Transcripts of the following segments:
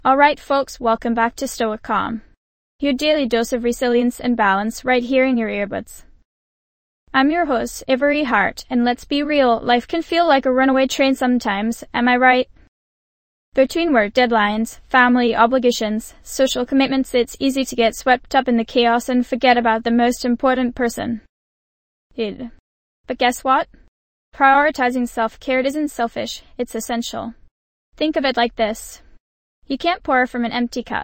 Alright folks, welcome back to Stoic Calm. Your daily dose of resilience and balance right here in your earbuds. I'm your host, Avery Hart, and let's be real, life can feel like a runaway train sometimes, am I right? Between work deadlines, family obligations, social commitments, it's easy to get swept up in the chaos and forget about the most important person. But guess what? Prioritizing self-care isn't selfish, it's essential. Think of it like this. You can't pour from an empty cup.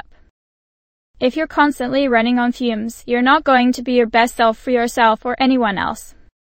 If you're constantly running on fumes, you're not going to be your best self for yourself or anyone else.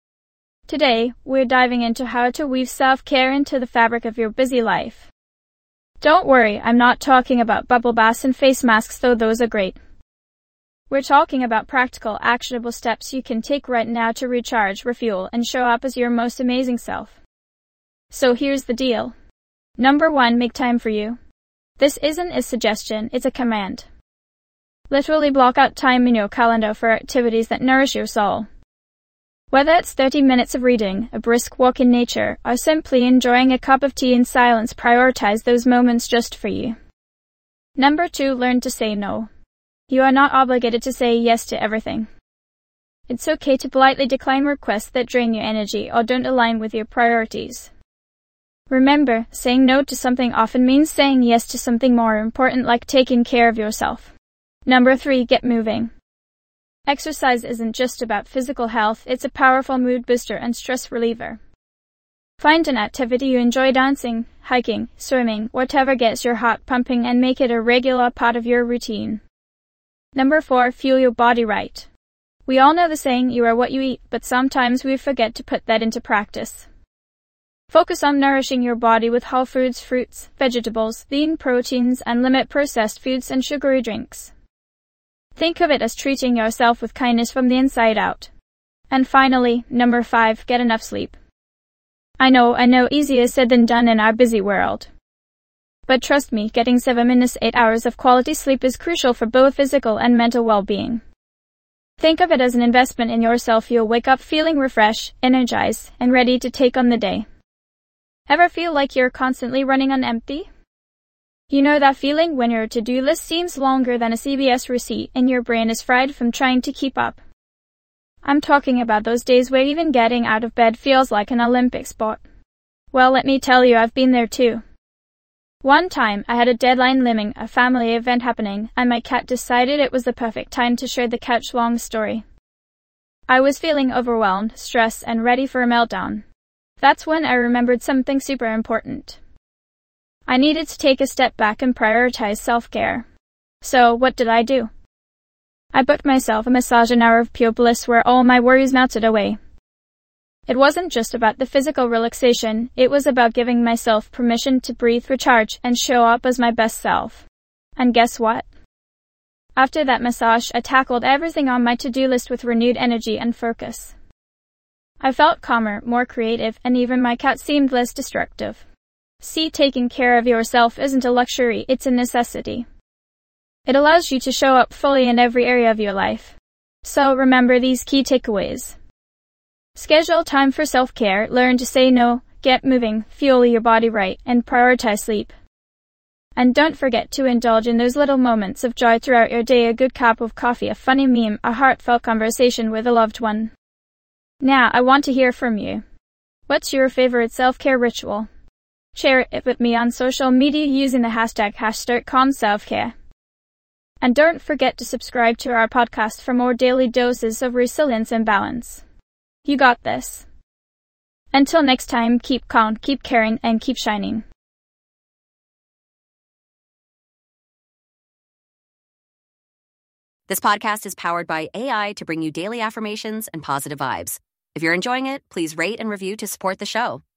Today, we're diving into how to weave self-care into the fabric of your busy life. Don't worry, I'm not talking about bubble baths and face masks, though those are great. We're talking about practical, actionable steps you can take right now to recharge, refuel, and show up as your most amazing self. So here's the deal. Number 1, make time for you. This isn't a suggestion, it's a command. Literally block out time in your calendar for activities that nourish your soul. Whether it's 30 minutes of reading, a brisk walk in nature, or simply enjoying a cup of tea in silence, prioritize those moments just for you. Number 2, learn to say no. You are not obligated to say yes to everything. It's okay to politely decline requests that drain your energy or don't align with your priorities. Remember, saying no to something often means saying yes to something more important, like taking care of yourself. Number 3, get moving. Exercise isn't just about physical health, it's a powerful mood booster and stress reliever. Find an activity you enjoy, dancing, hiking, swimming, whatever gets your heart pumping, and make it a regular part of your routine. Number 4, fuel your body right. We all know the saying, you are what you eat, but sometimes we forget to put that into practice. Focus on nourishing your body with whole foods, fruits, vegetables, lean proteins, and limit processed foods and sugary drinks. Think of it as treating yourself with kindness from the inside out. And finally, number 5, get enough sleep. I know, easier said than done in our busy world. But trust me, getting 7 to 8 hours of quality sleep is crucial for both physical and mental well-being. Think of it as an investment in yourself. You'll wake up feeling refreshed, energized, and ready to take on the day. Ever feel like you're constantly running on empty? You know that feeling when your to-do list seems longer than a CVS receipt and your brain is fried from trying to keep up? I'm talking about those days where even getting out of bed feels like an Olympic sport. Well, let me tell you, I've been there too. One time, I had a deadline looming, a family event happening, and my cat decided it was the perfect time to share the couch long story. I was feeling overwhelmed, stressed, and ready for a meltdown. That's when I remembered something super important. I needed to take a step back and prioritize self-care. So, what did I do? I booked myself a massage, an hour of pure bliss where all my worries melted away. It wasn't just about the physical relaxation, it was about giving myself permission to breathe, recharge, and show up as my best self. And guess what? After that massage, I tackled everything on my to-do list with renewed energy and focus. I felt calmer, more creative, and even my cat seemed less destructive. See, taking care of yourself isn't a luxury, it's a necessity. It allows you to show up fully in every area of your life. So remember these key takeaways. Schedule time for self-care, learn to say no, get moving, fuel your body right, and prioritize sleep. And don't forget to indulge in those little moments of joy throughout your day, a good cup of coffee, a funny meme, a heartfelt conversation with a loved one. Now, I want to hear from you. What's your favorite self-care ritual? Share it with me on social media using the hashtag #CalmSelfCare. And don't forget to subscribe to our podcast for more daily doses of resilience and balance. You got this. Until next time, keep calm, keep caring, and keep shining. This podcast is powered by AI to bring you daily affirmations and positive vibes. If you're enjoying it, please rate and review to support the show.